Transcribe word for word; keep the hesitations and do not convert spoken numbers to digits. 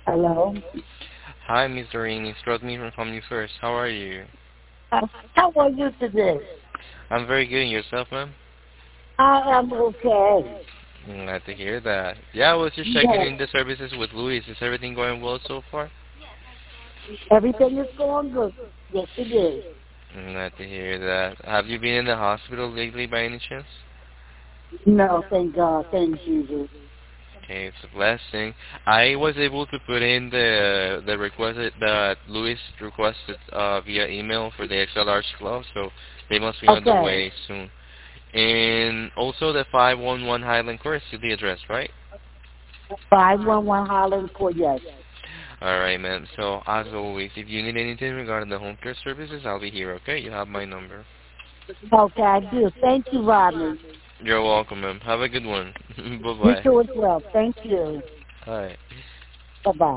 Hello. Hi, Miss Doreen. It's Rodney from Family First. How are you? Uh, how are you today? I'm very good. And yourself, ma'am? I am okay. Mm, glad to hear that. Yeah, I was just checking Yes. in the services with Luis. Is everything going well so far? Everything is going good. Yes, it is. Mm, glad to hear that. Have you been in the hospital lately by any chance? No, thank God. Thank Jesus. Okay, it's a blessing. I was able to put in the the request that that Luis requested uh, via email for the X L R glove, so they must be on the Okay. way soon. And also the five one one Highland Court is the address, right? five one one Holland Court, yes. Alright, man. So, as always, if you need anything regarding the home care services, I'll be here, okay? You have my number. Okay, I do. Thank you, Rodney. You're welcome, ma'am. Have a good one. You Bye-bye. too as well. Thank you. Bye. Bye-bye.